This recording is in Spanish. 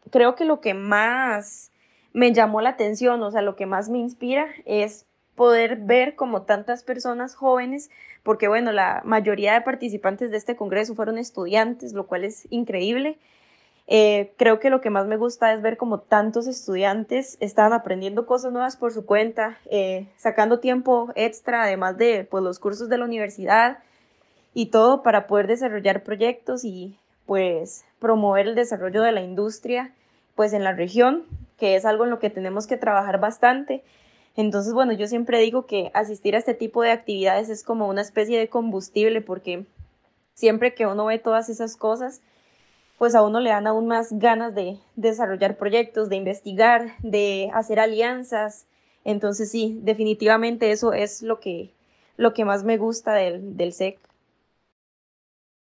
creo que lo que más me llamó la atención, o sea, lo que más me inspira es poder ver como tantas personas jóvenes, porque bueno, la mayoría de participantes de este congreso fueron estudiantes, lo cual es increíble. Creo que lo que más me gusta es ver como tantos estudiantes están aprendiendo cosas nuevas por su cuenta, sacando tiempo extra, además de pues, los cursos de la universidad y todo para poder desarrollar proyectos y pues promover el desarrollo de la industria pues en la región, que es algo en lo que tenemos que trabajar bastante. Entonces, bueno, yo siempre digo que asistir a este tipo de actividades es como una especie de combustible porque siempre que uno ve todas esas cosas, pues a uno le dan aún más ganas de desarrollar proyectos, de investigar, de hacer alianzas. Entonces sí, definitivamente eso es lo que más me gusta del SEC.